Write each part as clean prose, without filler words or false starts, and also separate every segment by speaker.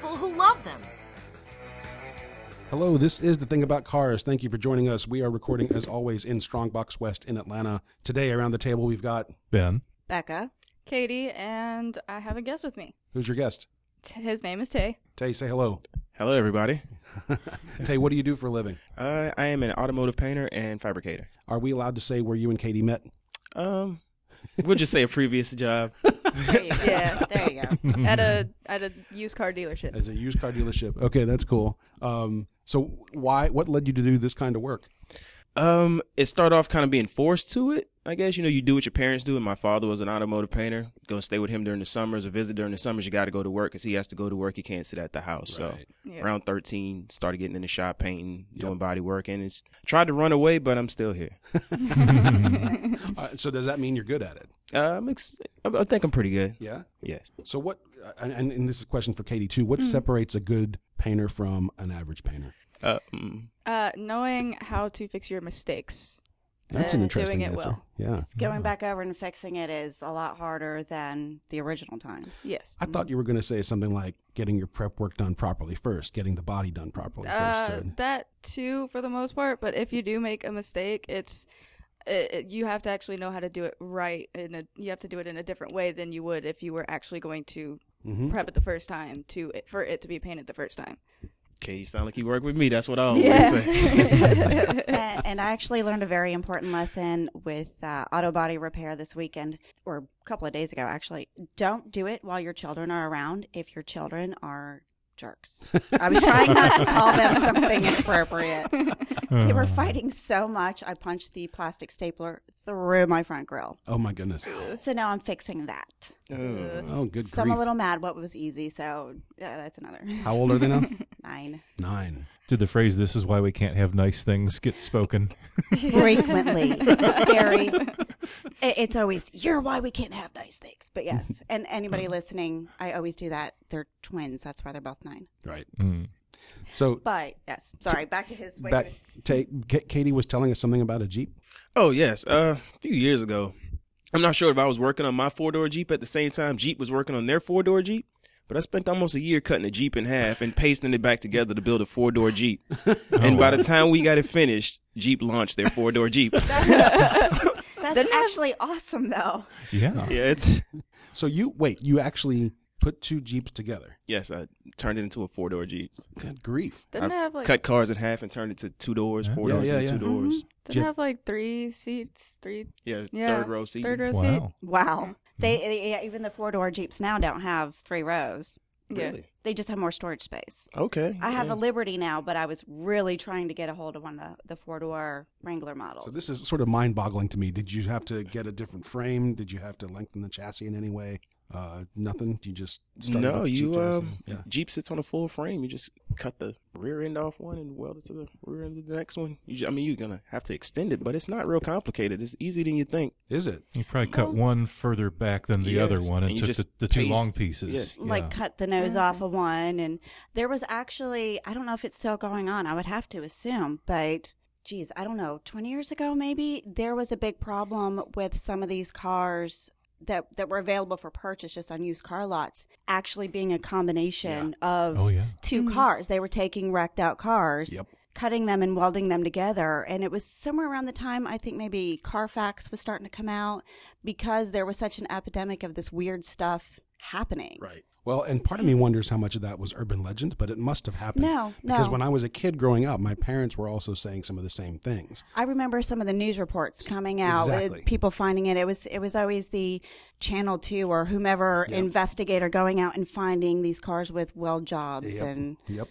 Speaker 1: people who love them.
Speaker 2: Hello, this is The Thing About Cars. Thank you for joining us. We are recording, as always, in Strongbox West in Atlanta. Today, around the table, we've got...
Speaker 3: Ben.
Speaker 4: Becca.
Speaker 5: Katie, and I have a guest with me.
Speaker 2: Who's your guest?
Speaker 5: His name is Tay.
Speaker 2: Tay, say hello.
Speaker 6: Hello, everybody.
Speaker 2: Tay, what do you do for a living?
Speaker 6: I am an automotive painter and fabricator.
Speaker 2: Are we allowed to say where you and Katie met?
Speaker 6: We'll just say a previous job.
Speaker 4: Yeah, there you go.
Speaker 5: at a used car dealership.
Speaker 2: As a used car dealership. Okay, that's cool. So what led you to do this kind of work?
Speaker 6: It started off kind of being forced to it. I guess, you do what your parents do. And my father was an automotive painter. Go stay with him during the summers or visit during the summers. You got to go to work because he has to go to work. He can't sit at the house.
Speaker 2: Right.
Speaker 6: So around 13, started getting in the shop painting, doing body work. And it's tried to run away, but I'm still here.
Speaker 2: So does that mean you're good at it?
Speaker 6: I think I'm pretty good.
Speaker 2: Yeah?
Speaker 6: Yes.
Speaker 2: So what, and this is a question for Katie too, what separates a good painter from an average painter?
Speaker 5: Knowing how to fix your mistakes.
Speaker 2: That's an interesting
Speaker 5: doing it
Speaker 2: answer.
Speaker 5: well.
Speaker 2: Yeah.
Speaker 4: Going back over and fixing it is a lot harder than the original time.
Speaker 5: Yes.
Speaker 2: I thought you were going to say something like getting your prep work done properly first, getting the body done properly first. So
Speaker 5: That too, for the most part. But if you do make a mistake, you have to actually know how to do it right. You have to do it in a different way than you would if you were actually going to prep it the first time for it to be painted the first time.
Speaker 6: Okay, you sound like you work with me. That's what I always say.
Speaker 4: And I actually learned a very important lesson with auto body repair this weekend, or a couple of days ago, actually. Don't do it while your children are around if your children are jerks. I was trying not to call them something inappropriate. They were fighting so much, I punched the plastic stapler through my front grill.
Speaker 2: Oh, my goodness.
Speaker 4: So now I'm fixing that.
Speaker 2: Oh, good
Speaker 4: So I'm
Speaker 2: grief.
Speaker 4: a little mad what was easy, so yeah, that's another.
Speaker 2: How old are they now?
Speaker 4: 9.
Speaker 2: 9.
Speaker 3: Did the phrase, "this is why we can't have nice things," get spoken?
Speaker 4: Frequently. Gary. It's always, you're why we can't have nice things. But yes, and anybody listening, I always do that. They're twins. That's why they're both 9.
Speaker 2: Right. So,
Speaker 4: But yes, sorry, back to his.
Speaker 2: Katie was telling us something about a Jeep.
Speaker 6: Oh, yes. A few years ago, I'm not sure if I was working on my 4-door Jeep at the same time Jeep was working on their 4-door Jeep, but I spent almost a year cutting the Jeep in half and pasting it back together to build a 4-door Jeep. And by the time we got it finished, Jeep launched their 4-door Jeep.
Speaker 4: That's actually awesome, though.
Speaker 3: Yeah.
Speaker 6: Yeah, it's...
Speaker 2: So you actually put 2 Jeeps together.
Speaker 6: Yes, I turned it into a 4-door Jeep.
Speaker 2: Good grief.
Speaker 5: Doesn't it have like
Speaker 6: Cut cars in half and turned it to 2 doors, 4 doors, and 2 doors.
Speaker 5: doesn't it have like 3 seats?
Speaker 6: Yeah,
Speaker 5: Yeah,
Speaker 6: third row seat.
Speaker 5: Third row seat.
Speaker 3: Wow.
Speaker 4: Wow. They even the 4-door Jeeps now don't have 3 rows.
Speaker 5: Yeah.
Speaker 6: Really?
Speaker 4: They just have more storage space.
Speaker 6: Okay.
Speaker 4: I have a Liberty now, but I was really trying to get a hold of one of the 4-door Wrangler models.
Speaker 2: So this is sort of mind-boggling to me. Did you have to get a different frame? Did you have to lengthen the chassis in any way? Nothing? You just started
Speaker 6: No,
Speaker 2: with the Jeep chassis? Yeah.
Speaker 6: Jeep sits on a full frame. You just cut the rear end off one and weld it to the rear end of the next one. You're going to have to extend it, but it's not real complicated. It's easier than you think.
Speaker 2: Is it?
Speaker 3: You probably cut one further back than the other one and
Speaker 6: you
Speaker 3: took
Speaker 6: just
Speaker 3: the 2
Speaker 6: paste.
Speaker 3: long pieces.
Speaker 6: Yes.
Speaker 4: Like cut the nose off of one. And there was actually, I don't know if it's still going on. I would have to assume, but geez, I don't know, 20 years ago maybe, there was a big problem with some of these cars that were available for purchase just on used car lots actually being a combination of 2 cars. They were taking wrecked out cars, cutting them and welding them together. And it was somewhere around the time, I think maybe Carfax was starting to come out, because there was such an epidemic of this weird stuff happening.
Speaker 2: Right. Well, and part of me wonders how much of that was urban legend, but it must have happened.
Speaker 4: No.
Speaker 2: Because when I was a kid growing up, my parents were also saying some of the same things.
Speaker 4: I remember some of the news reports coming out,
Speaker 2: Exactly.
Speaker 4: people finding it. It was always the Channel 2 or whomever investigator going out and finding these cars with weld jobs. And
Speaker 2: Yep.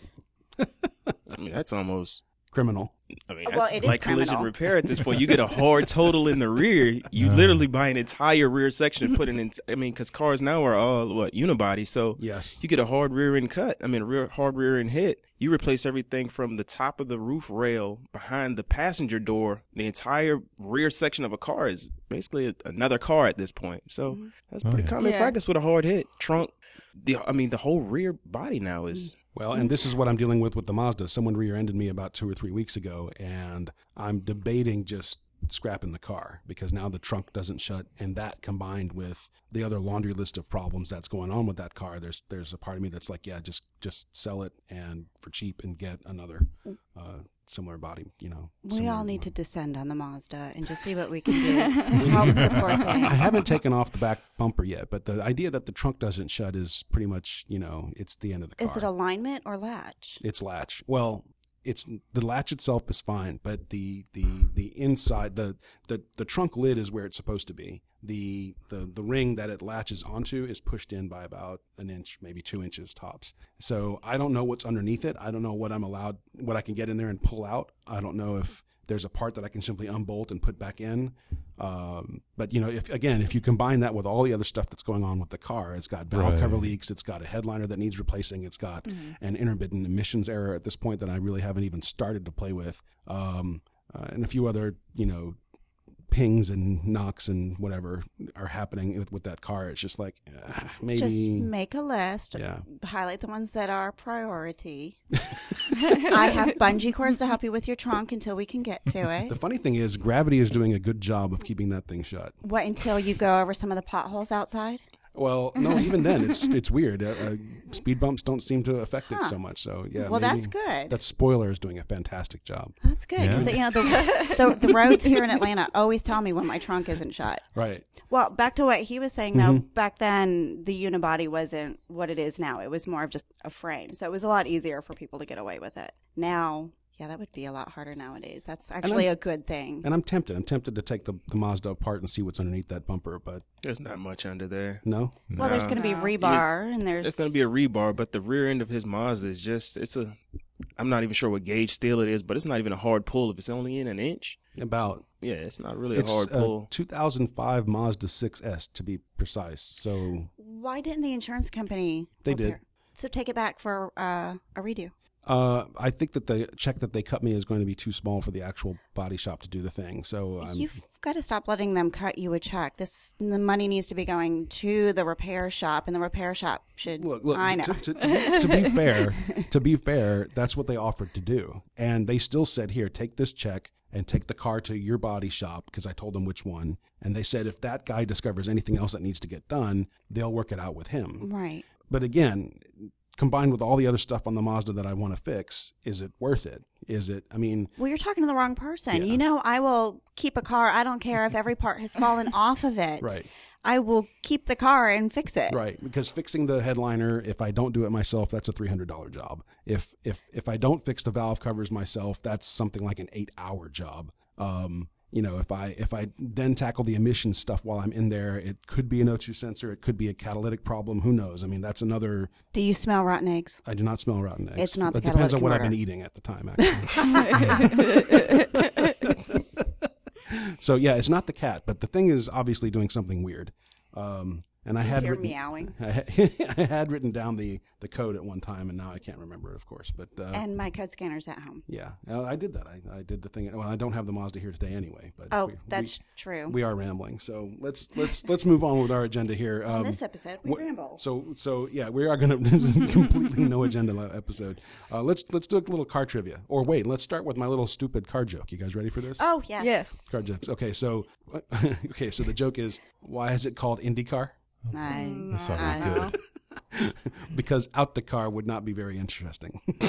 Speaker 6: I mean, that's almost...
Speaker 2: Criminal.
Speaker 6: I mean,
Speaker 4: Well,
Speaker 6: that's
Speaker 4: it is
Speaker 6: like collision
Speaker 4: criminal.
Speaker 6: repair at this point. You get a hard total in the rear. You literally buy an entire rear section and put it in. I mean, because cars now are all, unibody. So
Speaker 2: Yes.
Speaker 6: you get a hard rear end cut. I mean, hard rear end hit. You replace everything from the top of the roof rail behind the passenger door. The entire rear section of a car is basically another car at this point. So that's pretty common practice with a hard hit. Trunk. The whole rear body now is...
Speaker 2: Well, and this is what I'm dealing with the Mazda. Someone rear-ended me about 2 or 3 weeks ago, and I'm debating just scrapping the car, because now the trunk doesn't shut, and that combined with the other laundry list of problems that's going on with that car, there's a part of me that's like, yeah, just sell it and for cheap and get another similar body,
Speaker 4: We all need to descend on the Mazda and just see what we can do to help the poor thing.
Speaker 2: I haven't taken off the back bumper yet, but the idea that the trunk doesn't shut is pretty much, it's the end of the car.
Speaker 4: Is it alignment or latch?
Speaker 2: It's latch. Well, it's the latch itself is fine, but the inside, the trunk lid is where it's supposed to be. The ring that it latches onto is pushed in by about an inch, maybe 2 inches tops. So I don't know what's underneath it. I don't know what I can get in there and pull out. I don't know if there's a part that I can simply unbolt and put back in. But if you combine that with all the other stuff that's going on with the car, it's got valve cover leaks, it's got a headliner that needs replacing, it's got an intermittent emissions error at this point that I really haven't even started to play with, and a few other pings and knocks and whatever are happening with that car. It's just like maybe
Speaker 4: just make a list.
Speaker 2: Yeah.
Speaker 4: Highlight the ones that are priority. I have bungee cords to help you with your trunk until we can get to it.
Speaker 2: The funny thing is, gravity is doing a good job of keeping that thing shut.
Speaker 4: What, until you go over some of the potholes outside?
Speaker 2: Well, no, even then, it's weird. Speed bumps don't seem to affect it so much. So, yeah.
Speaker 4: Well, that's good.
Speaker 2: That spoiler is doing a fantastic job.
Speaker 4: That's good. Because, the roads here in Atlanta always tell me when my trunk isn't shut.
Speaker 2: Right.
Speaker 4: Well, back to what he was saying, though, back then, the unibody wasn't what it is now. It was more of just a frame. So it was a lot easier for people to get away with it. Now, yeah, that would be a lot harder nowadays. That's actually a good thing.
Speaker 2: And I'm tempted. I'm tempted to take the Mazda apart and see what's underneath that bumper, but...
Speaker 6: There's not much under there.
Speaker 2: No?
Speaker 4: Well, there's going to be rebar, and
Speaker 6: there's going to be a rebar, but the rear end of his Mazda is just, I'm not even sure what gauge steel it is, but it's not even a hard pull if it's only in an inch.
Speaker 2: About.
Speaker 6: Yeah, it's not really a hard pull.
Speaker 2: 2005 Mazda 6S, to be precise. So...
Speaker 4: Why didn't the insurance company...
Speaker 2: They did.
Speaker 4: So take it back for a redo.
Speaker 2: I think that the check that they cut me is going to be too small for the actual body shop to do the thing. So
Speaker 4: you've got to stop letting them cut you a check. The money needs to be going to the repair shop, and the repair shop should.
Speaker 2: Look.
Speaker 4: I know.
Speaker 2: To be fair, that's what they offered to do, and they still said, "Here, take this check and take the car to your body shop," because I told them which one, and they said if that guy discovers anything else that needs to get done, they'll work it out with him.
Speaker 4: Right.
Speaker 2: But again, combined with all the other stuff on the Mazda that I want to fix, is it worth it? Well,
Speaker 4: you're talking to the wrong person.
Speaker 2: Yeah.
Speaker 4: I will keep a car. I don't care if every part has fallen off of it.
Speaker 2: Right.
Speaker 4: I will keep the car and fix it.
Speaker 2: Right, because fixing the headliner, if I don't do it myself, that's a $300 job. If I don't fix the valve covers myself, that's something like an 8-hour job. If I then tackle the emissions stuff while I'm in there, it could be an O2 sensor, it could be a catalytic problem. Who knows? That's another.
Speaker 4: Do you smell rotten eggs?
Speaker 2: I do not smell rotten eggs.
Speaker 4: It's not the
Speaker 2: It depends on what I've
Speaker 4: converter.
Speaker 2: been eating at the time, actually. So yeah, it's not the cat, but the thing is obviously doing something weird. And I had written,
Speaker 4: meowing.
Speaker 2: I had written down the code at one time, and now I can't remember it, of course. But
Speaker 4: And my code scanner's at home.
Speaker 2: yeah, I did that. I did the thing. Well, I don't have the Mazda here today anyway. But
Speaker 4: That's true.
Speaker 2: we are rambling. So let's move on with our agenda here.
Speaker 4: On this episode, we ramble.
Speaker 2: So yeah, we are gonna. This is completely no agenda episode. Let's do a little car trivia. Or wait, let's start with my little stupid car joke. You guys ready for this?
Speaker 4: Oh, yes.
Speaker 5: Yes.
Speaker 2: Car jokes. Okay, so the joke is, why is it called IndyCar?
Speaker 3: That's already
Speaker 4: I know.
Speaker 3: good.
Speaker 2: Because out the car would not be very interesting. All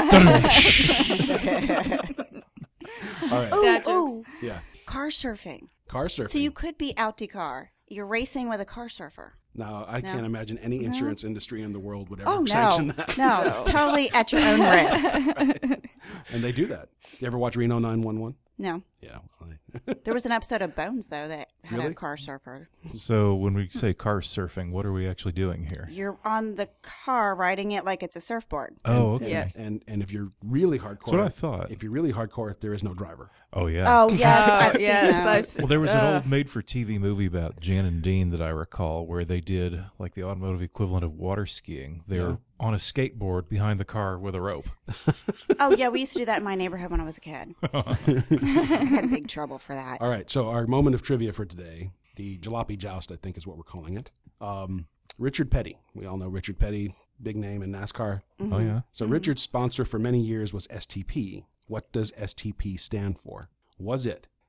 Speaker 2: right.
Speaker 5: Dad jokes.
Speaker 4: Ooh,
Speaker 2: Yeah.
Speaker 4: car surfing.
Speaker 2: Car surfing.
Speaker 4: So you could be out the car. You're racing with a car surfer.
Speaker 2: Now, I can't imagine any insurance industry in the world would ever
Speaker 4: Oh,
Speaker 2: sanction
Speaker 4: no.
Speaker 2: that.
Speaker 4: No, it's totally at your own risk.
Speaker 2: And they do that. You ever watch Reno 911?
Speaker 4: No.
Speaker 2: Yeah.
Speaker 4: There was an episode of Bones, though, that had
Speaker 2: Really?
Speaker 4: a car surfer.
Speaker 3: So when we say car surfing, what are we actually doing here?
Speaker 4: You're on the car riding it like it's a surfboard.
Speaker 3: Oh, okay.
Speaker 5: Yes.
Speaker 2: And if you're really hardcore,
Speaker 3: That's what I thought.
Speaker 2: If you're really hardcore, there is no driver.
Speaker 3: Oh, yeah.
Speaker 4: Oh, yes. I've seen
Speaker 5: yes,
Speaker 4: those.
Speaker 3: Well, there was an old made-for-TV movie about Jan and Dean that I recall where they did like the automotive equivalent of water skiing. They were on a skateboard behind the car with a rope.
Speaker 4: Oh, yeah, we used to do that in my neighborhood when I was a kid. I had big trouble for that.
Speaker 2: All right. So our moment of trivia for today, the Jalopy Joust, I think is what we're calling it. Richard Petty. We all know Richard Petty, big name in NASCAR.
Speaker 3: Oh, yeah.
Speaker 2: So Richard's sponsor for many years was STP. What does STP stand for? Was it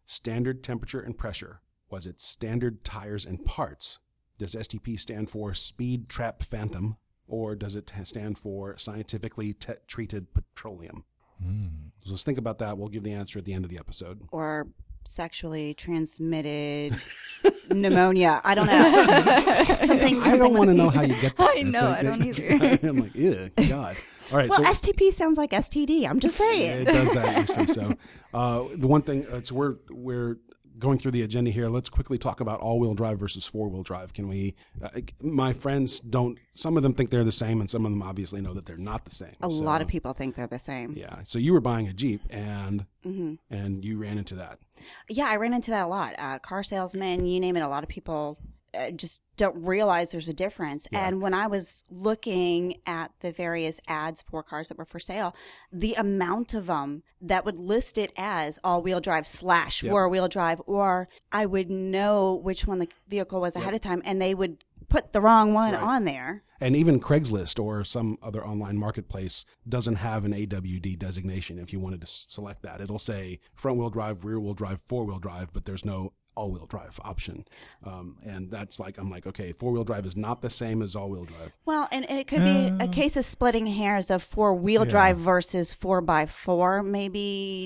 Speaker 2: standard temperature and pressure? Was it standard tires and parts? Does STP stand for Speed Trap Phantom? Or does it stand for Scientifically Treated Petroleum? So let's think about that. We'll give the answer at the end of the episode.
Speaker 4: Or sexually transmitted pneumonia. I don't know. something
Speaker 2: I don't want to know how you get that.
Speaker 5: I know, I don't either.
Speaker 2: I'm like, ew, God. All right.
Speaker 4: Well,
Speaker 2: so
Speaker 4: STP sounds like STD. I'm just saying.
Speaker 2: it does that actually. So the one thing, so we're going through the agenda here. Let's quickly talk about all-wheel drive versus four-wheel drive. Can we? My friends don't. Some of them think they're the same, and some of them obviously know that they're not the same.
Speaker 4: A lot of people think they're the same.
Speaker 2: Yeah. So you were buying a Jeep, and you ran into that.
Speaker 4: Yeah, I ran into that a lot. Car salesmen, you name it. A lot of people just don't realize there's a difference.
Speaker 2: Yeah.
Speaker 4: And when I was looking at the various ads for cars that were for sale, the amount of them that would list it as all-wheel drive / four-wheel drive, or I would know which one the vehicle was ahead of time, and they would put the wrong one on there.
Speaker 2: And even Craigslist or some other online marketplace doesn't have an AWD designation. If you wanted to select that, it'll say front-wheel drive, rear-wheel drive, four-wheel drive, but there's no all-wheel drive option. And that's like, I'm like, okay, four-wheel drive is not the same as all-wheel drive.
Speaker 4: Well, and it could be a case of splitting hairs of four-wheel drive versus 4x4. Maybe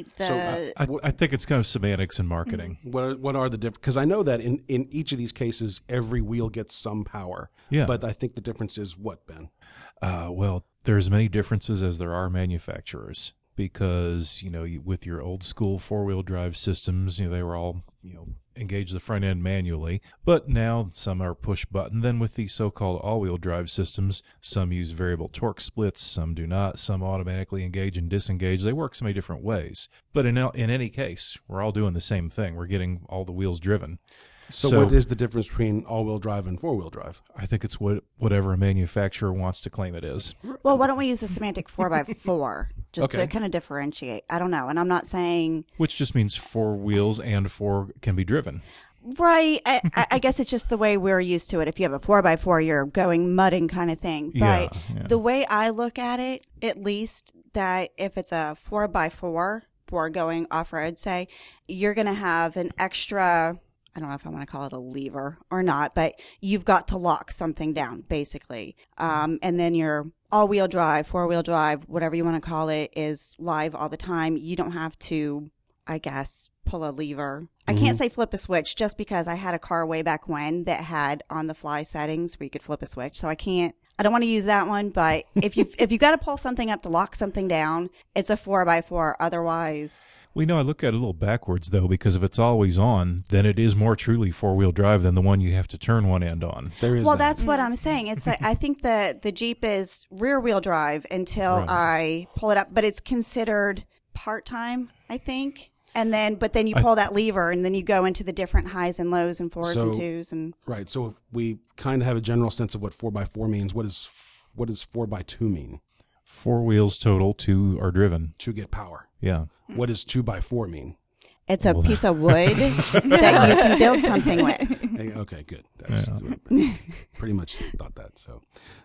Speaker 3: I think it's kind of semantics and marketing.
Speaker 2: What are the different? Because I know that in each of these cases, every wheel gets some power.
Speaker 3: Yeah.
Speaker 2: But I think the difference is what, Ben?
Speaker 3: Well, there's many differences as there are manufacturers, because, with your old school four-wheel drive systems, they were all, engage the front end manually, but now some are push button. Then with the so-called all-wheel drive systems, some use variable torque splits, some do not, some automatically engage and disengage. They work so many different ways. But in any case, we're all doing the same thing. We're getting all the wheels driven.
Speaker 2: So what is the difference between all-wheel drive and four-wheel drive?
Speaker 3: I think it's whatever a manufacturer wants to claim it is.
Speaker 4: Well, why don't we use the semantic 4x4 just to kind of differentiate? I don't know. And I'm not saying...
Speaker 3: Which just means four wheels and four can be driven.
Speaker 4: Right. I guess it's just the way we're used to it. If you have a 4x4, you're going mudding kind of thing. But the way I look at it, at least, that if it's a 4x4 for going off-road, say, you're going to have an extra... I don't know if I want to call it a lever or not, but you've got to lock something down, basically. And then your all-wheel drive, four-wheel drive, whatever you want to call it, is live all the time. You don't have to, I guess, pull a lever. I can't say flip a switch just because I had a car way back when that had on-the-fly settings where you could flip a switch. So I don't want to use that one, but if you got to pull something up to lock something down, it's a 4x4. Otherwise...
Speaker 3: I look at it a little backwards, though, because if it's always on, then it is more truly four-wheel drive than the one you have to turn one end on.
Speaker 4: That's what I'm saying. It's like, I think the Jeep is rear-wheel drive until I pull it up, but it's considered part-time, I think. But then you pull that lever, and then you go into the different highs and lows and fours and twos.
Speaker 2: Right. So if we kind of have a general sense of what 4x4 means, what does 4x2 mean?
Speaker 3: 4 wheels total, 2 are driven.
Speaker 2: To get power.
Speaker 3: Yeah.
Speaker 2: What does 2x4 mean?
Speaker 4: It's a piece of wood that you can build something with.
Speaker 2: Hey, okay, good. That's pretty much thought that. So,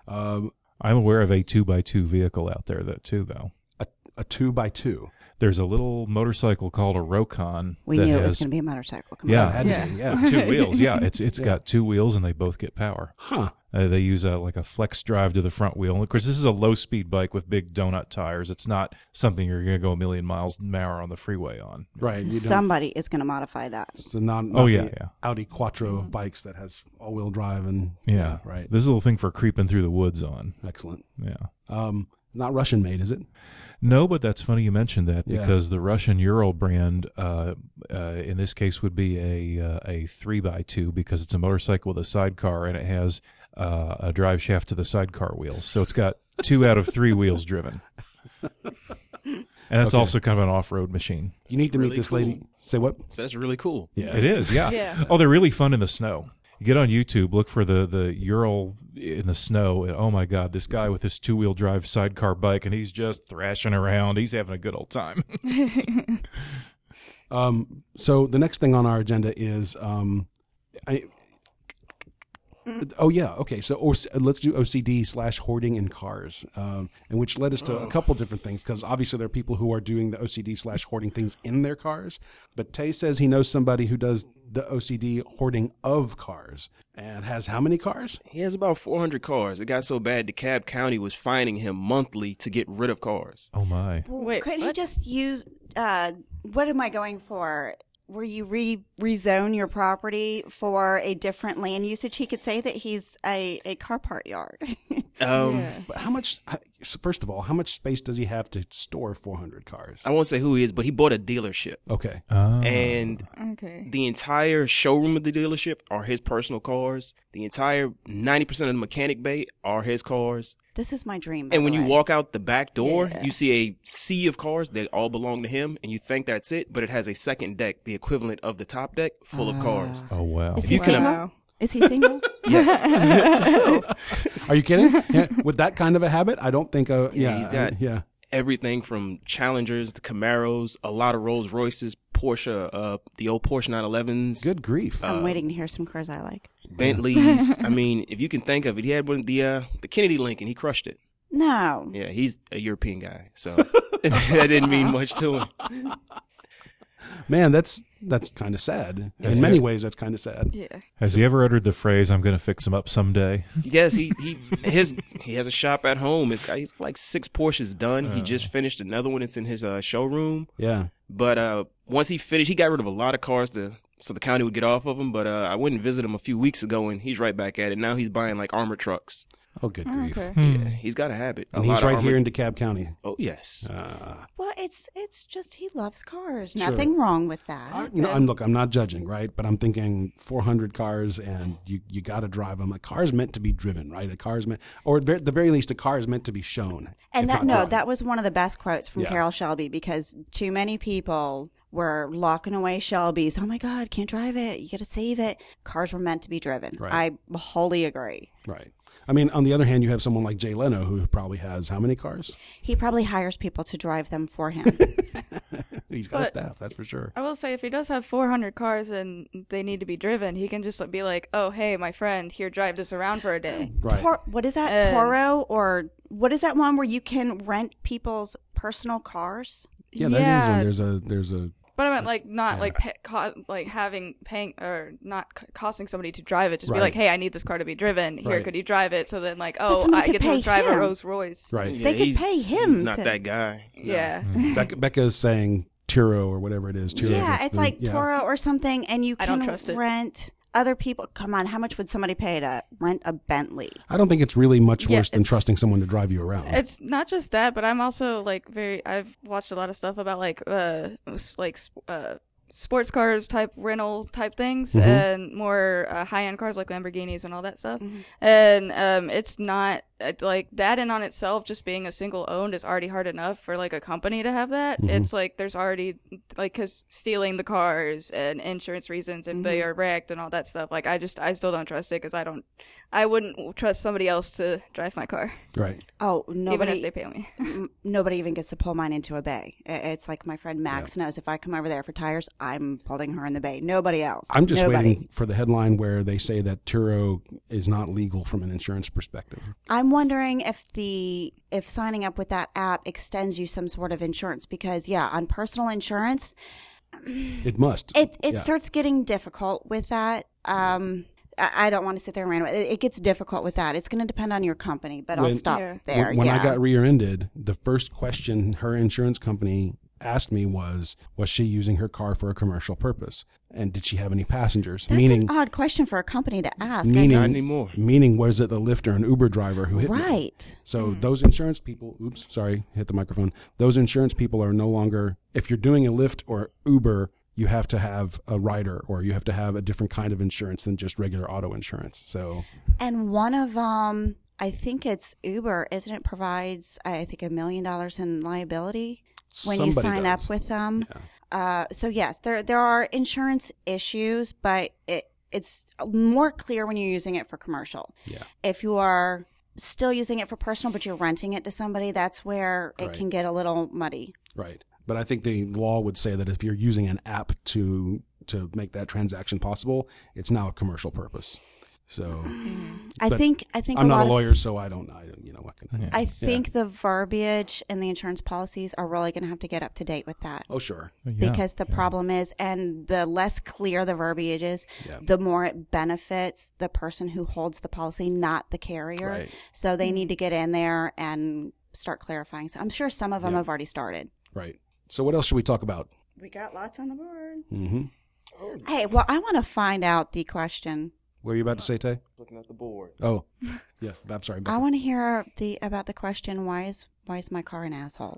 Speaker 3: I'm aware of a 2x2 vehicle out there too, though.
Speaker 2: A 2x2.
Speaker 3: There's a little motorcycle called a Rokon.
Speaker 4: We knew it was going to be a motorcycle.
Speaker 2: It had to be, yeah.
Speaker 3: 2 wheels. Yeah, it's got 2 wheels and they both get power.
Speaker 2: Huh.
Speaker 3: They use like a flex drive to the front wheel. And of course, this is a low-speed bike with big donut tires. It's not something you're going to go a million miles an hour on the freeway on.
Speaker 2: Right.
Speaker 4: Somebody is going to modify that.
Speaker 2: So not the Audi Quattro of bikes that has all-wheel drive and right.
Speaker 3: This is a little thing for creeping through the woods on.
Speaker 2: Excellent.
Speaker 3: Yeah.
Speaker 2: Not Russian made, is it?
Speaker 3: No, but that's funny you mentioned that because the Russian Ural brand, in this case, would be a 3x2 because it's a motorcycle with a sidecar and it has a drive shaft to the sidecar wheels. So it's got 2 out of 3 wheels driven. And it's also kind of an off-road machine.
Speaker 2: You need to meet this lady. Say what?
Speaker 6: So that's really cool.
Speaker 3: Yeah, it is. Yeah. Oh, they're really fun in the snow. You get on YouTube, look for the Ural in the snow, and oh my God, this guy with his 2-wheel drive sidecar bike, and he's just thrashing around. He's having a good old time.
Speaker 2: So the next thing on our agenda is, Oh yeah, okay. So let's do OCD/hoarding in cars, and which led us to a couple different things because obviously there are people who are doing the OCD/hoarding things in their cars. But Tay says he knows somebody who does the OCD hoarding of cars and has how many cars?
Speaker 6: He has about 400 cars. It got so bad DeKalb County was fining him monthly to get rid of cars.
Speaker 3: Oh my.
Speaker 5: Wait,
Speaker 4: Couldn't he
Speaker 5: what?
Speaker 4: just use, what am I going for? Where you rezone your property for a different land usage, he could say that he's a car part yard.
Speaker 2: But how much? First of all, how much space does he have to store 400 cars?
Speaker 6: I won't say who he is, but he bought a dealership.
Speaker 2: Okay.
Speaker 6: And
Speaker 5: Okay.
Speaker 6: the entire showroom of the dealership are his personal cars. The entire 90% of the mechanic bay are his cars.
Speaker 4: This is my dream. by
Speaker 6: And when
Speaker 4: the
Speaker 6: you
Speaker 4: way.
Speaker 6: walk out the back door,
Speaker 4: Yeah.
Speaker 6: you see a sea of cars. They all belong to him, and you think that's it, but it has a second deck, the equivalent of the top deck, full of cars.
Speaker 3: Oh wow.
Speaker 4: Is he
Speaker 6: you can-
Speaker 4: single?
Speaker 5: Wow.
Speaker 4: Is he single?
Speaker 2: Are you kidding? Yeah. With that kind of a habit, I don't think.
Speaker 6: Yeah, he's got-
Speaker 2: yeah.
Speaker 6: Everything from Challengers, the Camaros, a lot of Rolls Royces, Porsche, the old Porsche 911s,
Speaker 2: Good grief.
Speaker 4: I'm waiting to hear some cars I like.
Speaker 6: Bentleys. I mean, if you can think of it, he had one the Kennedy Lincoln. He crushed it.
Speaker 4: No.
Speaker 6: Yeah, he's a European guy, so that didn't mean much to him.
Speaker 2: Man, that's kind of sad. In many ways, that's kind of sad.
Speaker 5: Yeah.
Speaker 3: Has he ever uttered the phrase, "I'm going to fix him up someday"?
Speaker 6: Yes, he has a shop at home. He's like 6 Porsches done. He just finished another one. It's in his showroom.
Speaker 2: Yeah.
Speaker 6: But once he finished, he got rid of a lot of cars so the county would get off of him. But I went and visited him a few weeks ago, and he's right back at it. Now he's buying like armored trucks.
Speaker 2: Oh, good grief.
Speaker 5: Okay.
Speaker 6: Yeah, he's got a habit.
Speaker 2: And
Speaker 6: A
Speaker 2: he's
Speaker 6: lot of
Speaker 2: right here
Speaker 6: armored-
Speaker 2: in DeKalb County.
Speaker 6: Oh, yes.
Speaker 4: Well, it's just he loves cars.
Speaker 2: Sure.
Speaker 4: Nothing wrong with that.
Speaker 2: I'm not judging, right? But I'm thinking 400 cars, and you got to drive them. A car's meant to be driven, right? A car's meant, or at the very least, a car is meant to be shown.
Speaker 4: And
Speaker 2: if
Speaker 4: that
Speaker 2: not driven.
Speaker 4: that was one of the best quotes from
Speaker 2: Yeah.
Speaker 4: Carol Shelby, because too many people were locking away Shelby's. Oh my God, can't drive it. You got to save it. Cars were meant to be driven.
Speaker 2: Right.
Speaker 4: I wholly agree.
Speaker 2: Right. I mean, on the other hand, you have someone like Jay Leno who probably has how many cars?
Speaker 4: He probably hires people to drive them for him.
Speaker 2: He's got a
Speaker 5: But-
Speaker 2: staff, that's for sure.
Speaker 5: I will say, if he does have 400 cars and they need to be driven, he can just be like, "Oh, hey, my friend, here, drive this around for a day."
Speaker 2: Right.
Speaker 4: What is that?
Speaker 5: And-
Speaker 4: Toro? Or what is that one where you can rent people's personal cars?
Speaker 2: Yeah, that is one. There's a
Speaker 5: But I meant like not like paying or not costing somebody to drive it. Just
Speaker 2: Right.
Speaker 5: be like, "Hey, I need this car to be driven. Here,
Speaker 2: Right.
Speaker 5: could you drive it?" So then, like,
Speaker 4: But
Speaker 5: oh,
Speaker 4: somebody
Speaker 5: I
Speaker 4: could
Speaker 5: get
Speaker 4: pay
Speaker 5: to drive
Speaker 4: him.
Speaker 5: a Rolls Royce.
Speaker 2: right.
Speaker 4: They could pay him
Speaker 6: He's not
Speaker 4: to-
Speaker 6: that guy.
Speaker 5: Yeah.
Speaker 2: Becca's saying Turo or whatever it is. Turo
Speaker 4: Yeah,
Speaker 2: gets
Speaker 4: it's
Speaker 2: the-
Speaker 4: like
Speaker 2: yeah.
Speaker 4: Toro or something, and you
Speaker 5: I
Speaker 4: can
Speaker 5: don't trust it.
Speaker 4: rent other people. Come on, how much would somebody pay to rent a Bentley?
Speaker 2: I don't think it's really much
Speaker 5: Yeah,
Speaker 2: worse than
Speaker 5: it's-
Speaker 2: trusting someone to drive you around.
Speaker 5: It's not just that, but I'm also like I've watched a lot of stuff about sports cars type rental type things and more high end cars like Lamborghinis and all that stuff. And it's not like that in on itself, just being a single owned is already hard enough for like a company to have that. It's like there's already like, cause stealing the cars and insurance reasons if they are wrecked and all that stuff. Like I still don't trust it, cause I wouldn't trust somebody else to drive my car,
Speaker 2: right.
Speaker 4: Oh,
Speaker 5: even
Speaker 4: nobody.
Speaker 5: if they pay me.
Speaker 4: Nobody even gets to pull mine into a bay. It's like my friend Max knows if I come over there for tires, I'm pulling her in the bay. Nobody else.
Speaker 2: I'm just
Speaker 4: Nobody.
Speaker 2: waiting for the headline where they say that Turo is not legal from an insurance perspective.
Speaker 4: I'm wondering if signing up with that app extends you some sort of insurance, because on personal insurance,
Speaker 2: It must.
Speaker 4: it
Speaker 2: Yeah.
Speaker 4: starts getting difficult with that. I don't want to sit there and rant about it. It gets difficult with that. It's going to depend on your company, but I'll
Speaker 2: When-
Speaker 4: stop
Speaker 5: Yeah.
Speaker 4: there.
Speaker 2: When I got rear-ended, the first question her insurance company asked me was she using her car for a commercial purpose? And did she have any passengers?
Speaker 4: That's
Speaker 2: meaning,
Speaker 4: an odd question for a company to ask. I
Speaker 2: meaning,
Speaker 6: Not
Speaker 4: guess.
Speaker 6: anymore.
Speaker 2: meaning, was it a Lyft or an Uber driver who hit me?
Speaker 4: Right.
Speaker 2: So those insurance people, hit the microphone. Those insurance people are no longer, if you're doing a Lyft or Uber, you have to have a rider or you have to have a different kind of insurance than just regular auto insurance. So
Speaker 4: And one of I think it's Uber, isn't it? Provides I think $1 million in liability when you
Speaker 2: somebody
Speaker 4: sign
Speaker 2: does.
Speaker 4: up with them. So yes, there are insurance issues, but it's more clear when you're using it for commercial.
Speaker 2: Yeah.
Speaker 4: If you are still using it for personal, but you're renting it to somebody, that's where it
Speaker 2: Right.
Speaker 4: can get a little muddy.
Speaker 2: Right. But I think the law would say that if you're using an app to make that transaction possible, it's now a commercial purpose. So
Speaker 4: I
Speaker 2: but
Speaker 4: think
Speaker 2: I'm not
Speaker 4: lot
Speaker 2: a
Speaker 4: of-
Speaker 2: lawyer, so I don't you know what can I?
Speaker 4: I think the verbiage and the insurance policies are really going to have to get up to date with that.
Speaker 2: Oh, sure.
Speaker 3: Yeah,
Speaker 4: Because the problem is, and the less clear the verbiage is,
Speaker 2: Yeah.
Speaker 4: the more it benefits the person who holds the policy, not the carrier.
Speaker 2: Right.
Speaker 4: So they need to get in there and start clarifying. So I'm sure some of them
Speaker 2: Yeah.
Speaker 4: have already started.
Speaker 2: Right. So what else should we talk about?
Speaker 4: We got lots on the board.
Speaker 2: Mm-hmm.
Speaker 4: Hey, well, I want to find out the question.
Speaker 2: What were you about to say, Tay?
Speaker 6: Looking at the board.
Speaker 2: Oh, yeah. I'm sorry.
Speaker 4: I want to hear about the question. Why is my car an asshole?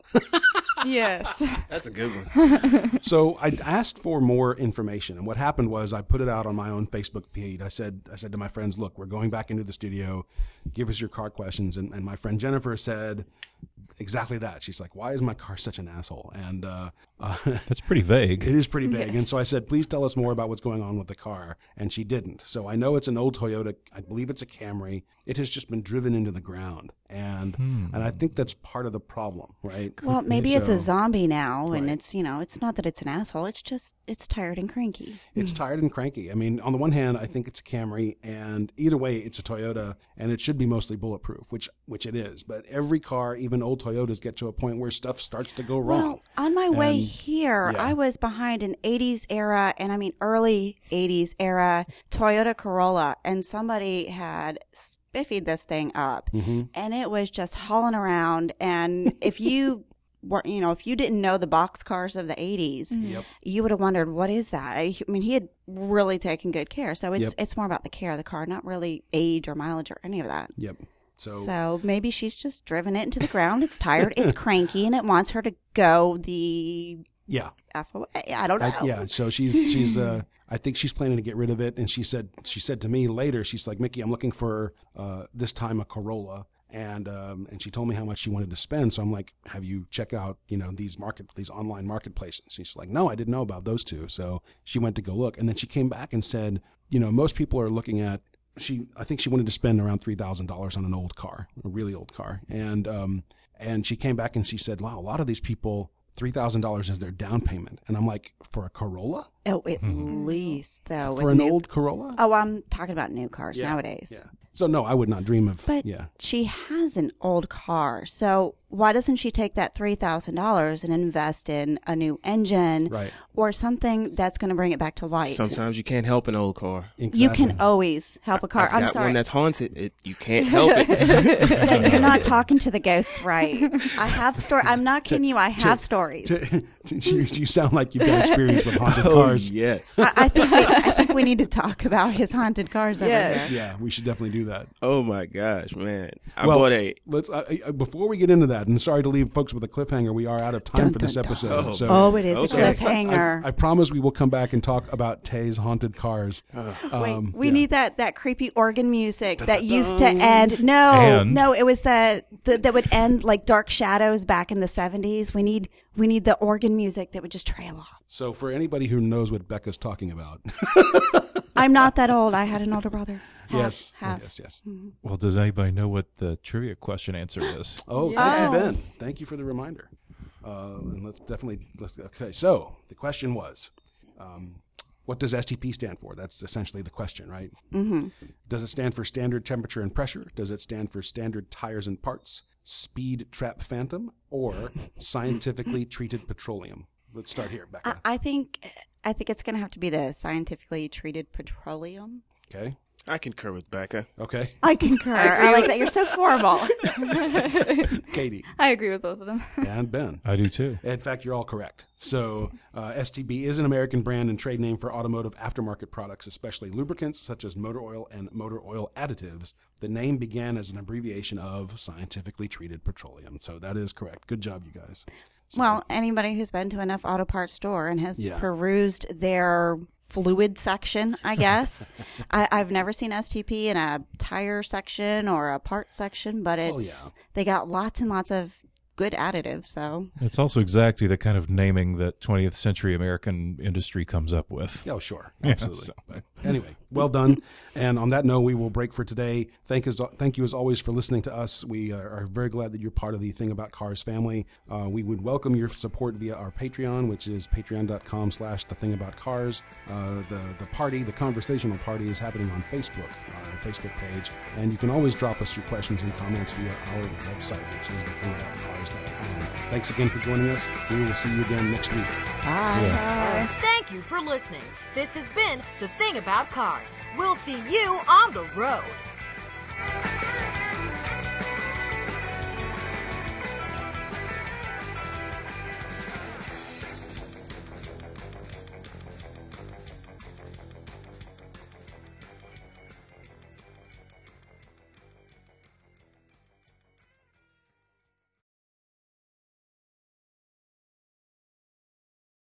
Speaker 5: Yes.
Speaker 6: That's a good one.
Speaker 2: So I asked for more information, and what happened was I put it out on my own Facebook feed. I said to my friends, "Look, we're going back into the studio. Give us your car questions." And my friend Jennifer said exactly that. She's like, "Why is my car such an asshole?" And
Speaker 3: That's pretty vague.
Speaker 2: it is pretty vague. And so I said, "Please tell us more about what's going on with the car." And she didn't. So I know it's an old Toyota. I believe it's a Camry. It has just been driven into the ground, and I think that's part of the problem, right?
Speaker 4: Well, maybe it's a
Speaker 2: So-
Speaker 4: zombie now, and
Speaker 2: Right.
Speaker 4: it's not that it's an asshole. It's just it's tired and cranky.
Speaker 2: It's tired and cranky. I mean, on the one hand, I think it's a Camry, and either way, it's a Toyota, and it should be mostly bulletproof, which it is. But every car, even old Toyotas, get to a point where stuff starts to go wrong.
Speaker 4: Well, on my way
Speaker 2: And-
Speaker 4: here,
Speaker 2: yeah.
Speaker 4: I was behind an 80s era, and I mean early 80s era Toyota Corolla, and somebody had spiffied this thing up,
Speaker 2: Mm-hmm.
Speaker 4: and it was just hauling around. And if you were, if you didn't know the box cars of the 80s,
Speaker 2: Yep.
Speaker 4: you would have wondered, what is that? I mean, he had really taken good care. So it's
Speaker 2: Yep.
Speaker 4: it's more about the care of the car, not really age or mileage or any of that.
Speaker 2: Yep. So,
Speaker 4: So maybe she's just driven it into the ground. It's tired, it's cranky, and it wants her to go the
Speaker 2: yeah.
Speaker 4: F away. I don't know.
Speaker 2: Yeah. So she's I think she's planning to get rid of it. And she said to me later, she's like, "Mickey, I'm looking for this time a Corolla." And she told me how much she wanted to spend. So I'm like, "Have you checked out, these online marketplaces?" She's like, "No, I didn't know about those two." So she went to go look, and then she came back and said, most people are looking at. I think she wanted to spend around $3,000 on an old car, a really old car, and she came back and she said, "Wow, a lot of these people." $3,000 is their down payment. And I'm like, for a Corolla?
Speaker 4: Oh, at least though.
Speaker 2: For
Speaker 4: with
Speaker 2: an
Speaker 4: new-
Speaker 2: old Corolla?
Speaker 4: Oh, I'm talking about new cars
Speaker 2: Yeah.
Speaker 4: nowadays.
Speaker 2: Yeah. So no, I would not dream of,
Speaker 4: But
Speaker 2: yeah.
Speaker 4: she has an old car, so why doesn't she take that $3,000 and invest in a new engine,
Speaker 2: Right.
Speaker 4: or something that's going to bring it back to life?
Speaker 6: Sometimes you can't help an old car.
Speaker 2: Exactly.
Speaker 4: You can always help a car.
Speaker 6: I've
Speaker 4: I'm
Speaker 6: got
Speaker 4: sorry.
Speaker 6: one that's haunted. You can't help it.
Speaker 4: You're not talking to the ghosts right. I have I'm not kidding you. I have stories.
Speaker 2: you sound like you've got experience with haunted cars.
Speaker 6: yes.
Speaker 4: I think we need to talk about his haunted cars over
Speaker 5: Yes.
Speaker 4: here.
Speaker 2: Yeah, we should definitely do that.
Speaker 6: Oh my gosh, man! I
Speaker 2: Well,
Speaker 6: bought a.
Speaker 2: let's before we get into that, and sorry to leave folks with a cliffhanger, we are out of time
Speaker 4: Dun,
Speaker 2: for this
Speaker 4: dun, dun.
Speaker 2: episode. So
Speaker 4: Oh, it is a
Speaker 6: Okay.
Speaker 4: cliffhanger.
Speaker 2: I promise we will come back and talk about Tay's haunted cars.
Speaker 4: Wait, we
Speaker 2: yeah.
Speaker 4: need that creepy organ music that used to end. No, it was that would end like Dark Shadows back in the 70s. We need the organ music that would just trail off.
Speaker 2: So for anybody who knows what Becca's talking about,
Speaker 4: I'm not that old. I had an older brother.
Speaker 2: yes,
Speaker 4: Half.
Speaker 2: yes.
Speaker 3: Well, does anybody know what the trivia question answer is?
Speaker 2: Oh, thank you, Ben.
Speaker 4: Yes.
Speaker 2: Thank you for the reminder. And let's. Okay, so the question was, what does STP stand for? That's essentially the question, right? Mm-hmm. Does it stand for standard temperature and pressure? Does it stand for standard tires and parts, speed trap phantom, or scientifically treated petroleum? Let's start here, Becca.
Speaker 4: I think it's going to have to be the scientifically treated petroleum.
Speaker 2: Okay.
Speaker 6: I concur with Becca.
Speaker 2: Okay.
Speaker 4: I concur. I like that. You're so formal.
Speaker 2: Katie
Speaker 5: I agree with both of them.
Speaker 2: and Ben.
Speaker 3: I do too.
Speaker 2: In fact, you're all correct. So, STB is an American brand and trade name for automotive aftermarket products, especially lubricants such as motor oil and motor oil additives. The name began as an abbreviation of scientifically treated petroleum. So that is correct. Good job, you guys. So,
Speaker 4: Well, anybody who's been to enough auto parts store and has
Speaker 2: Yeah.
Speaker 4: perused their fluid section, I guess. I've never seen STP in a tire section or a part section, but it's they got lots and lots of good additives. So
Speaker 3: It's also exactly the kind of naming that 20th century American industry comes up with.
Speaker 2: oh, sure. Absolutely.
Speaker 3: so-
Speaker 2: But Anyway, well done. And on that note, we will break for today. Thank you as always for listening to us. We are very glad that you're part of the Thing About Cars family. We would welcome your support via our Patreon, which is patreon.com/thethingaboutcars. The conversational party is happening on Facebook, our Facebook page. And you can always drop us your questions and comments via our website, which is thethingaboutcars.com. Thanks again for joining us. We will see you again next week.
Speaker 4: Bye.
Speaker 1: Thank you for listening. This has been The Thing About Cars. We'll see you on the road.